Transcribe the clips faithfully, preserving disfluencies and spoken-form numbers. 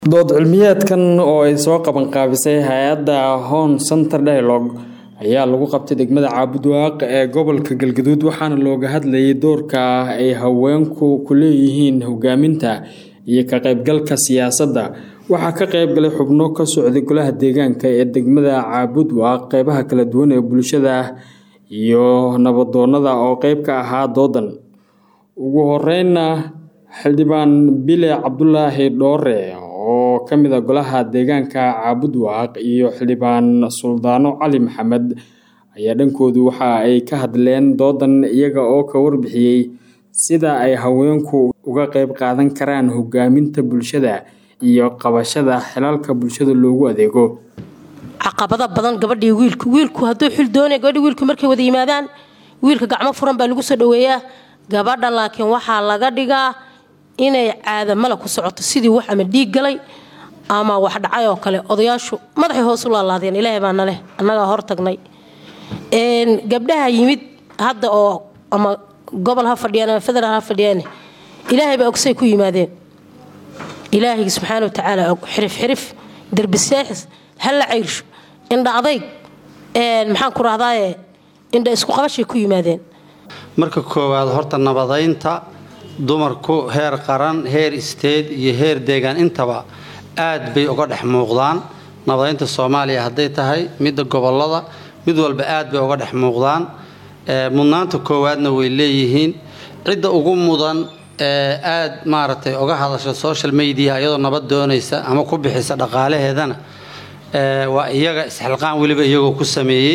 dood cilmiyeedkan oo ay soo qaban qaabisay hay'adda Hon Center Dialogue ayaa lagu qabtay degmada Caabudwaaq ee gobolka Galgaduud waxaana looga hadlayay doorka ay haweenku ku leeyihiin hogaaminta iyo ka qaybgalka siyaasadda. Waxaa ka qaybgalay xubno ka socday golaha deegaanka ee degmada Caabudwaaq, qaybaha kala duwan ee bulshada iyo nabadoonnada oo qayb ka ahaa doodan. Ugu horreynna xildhibaan Bile Cabdullaahi Dhoore oo ka mid ah golaha deegaanka Caabudwaaq iyo xildhibaan Suldaano Cali Maxamed ayaa dhankoodu waxa ay ka hadleen doodan iyaga oo ka warbixiyay sida ay haweenku uga qayb qaadan karaan hogaaminta bulshada iyo qabashada xilalka bulshada loogu adeego. caqabada badan gabadhii wiilku wiilku haduu xil doonay gabadhii wiilku markay wada yimaadaan wiilka gacmo furan baa lagu soo dhaweeyaa gabadha laakiin waxa laga dhigaa inay caada mala ku socoto sidii wax ama dhiig galay ama wax dhacay oo kale odayaashu madaxii hoos u laalaadeen ilaahay baa nale annaga hor tagnay een gabdhaha yimid hadda oo ama gobol ha fadhiyaan ama federal ha fadhiyaan ilaahay baa ogsay ku yimaadeen ilaahay subxaanahu wa ta'ala xirif xirif darbi saaxis hal cayrsho inda adayg een maxaan ku raadaaye inda isku qabashay ku yimaadeen. marka koowaad horta nabadaynta dumarku heer qaran heer isteed iyo heer deegaan intaba aad bay uga dhex muuqdaan. nabadaynta Soomaaliya haday tahay midda gobolada mid walba aad bay uga dhex muuqdaan. ee mudnaanta koowaadna way leeyihiin cidda ugu mudan ee aad maartay uga hadasho social media iyadoo nabad doonaysa ama ku bixisa dhaqaalaheedana ee waa iyaga isxilqaan waliba iyagoo ku sameeyay.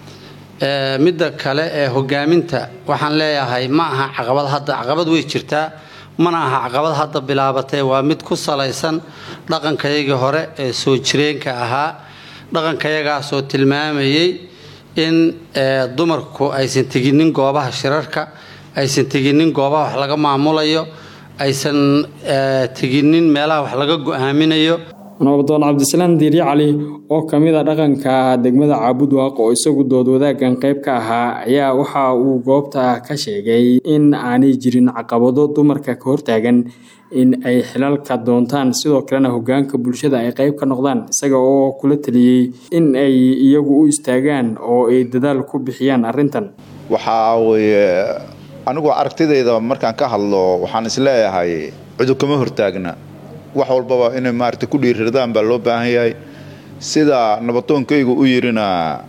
ee midda kale ee hogaaminta waxaan leeyahay ma aha caqabad hadda caqabad way jirtaa mana aha caqabad hadda bilaabatay waa mid ku salaysan dhaqankayga hore ee soo jireenka ahaa dhaqankaygaas oo tilmaamayay in dumarku aysan tiginin goobaha shirarka aysan tiginin goobaha wax laga maamulayo aysan tiginin meelaha wax laga go'aaminayo. nabadoon Cabdisalaam Diiri Cali oo kamid ah dhaqanka degmada Caabudwaaq oo isagu dood wadaagan qayb ka ahaa ayaa waxa uu goobta ka sheegay in aanay jirin caqabado dumarka ka hortaagan in ay xilalka doontaan sidoo kalena hogaanka bulshada ay qayb ka noqdaan isaga oo kula taliyay in ay iyagu u istaagaan oo ay dadaal ku bixiyaan arintan. waxa weeye anigu aragtidayda markaan ka hadlo waxaan isleeyahay cudub kama hortaagna wax walba inay maartay ku dhiiradaan baa loo baahan yahay sida nabadoonkaygu u yirina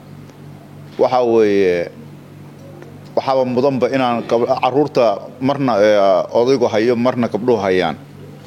waxa weeye waxa mudanba inaan caruurta marna odaygu hayo marna gabdhuhu hayaan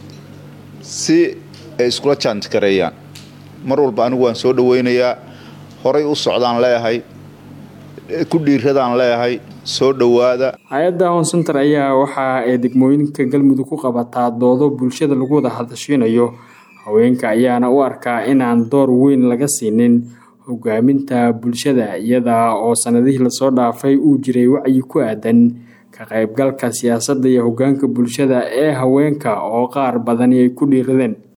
si ay isku chance gareeyaan mar walba anigu waan soo dhaweynayaa horay u socdaan leeyahay ku dhiiradaan leeyahay soo dhawaada. hay'adda Hon Center ayaa waxa ay degmooyinka Galmudug ku qabataa doodo bulshada lagu wada hadashinayo haweenka ayaana u arkaa inaan door weyn laga siinin hogaaminta bulshada iyada oo sanadihii la soo dhaafay uu jiray wacyi ku aadan ka qaybgalka siyaasadda iyo hogaanka bulshada ee haweenka oo qaar badan ay ku dhiiradeen.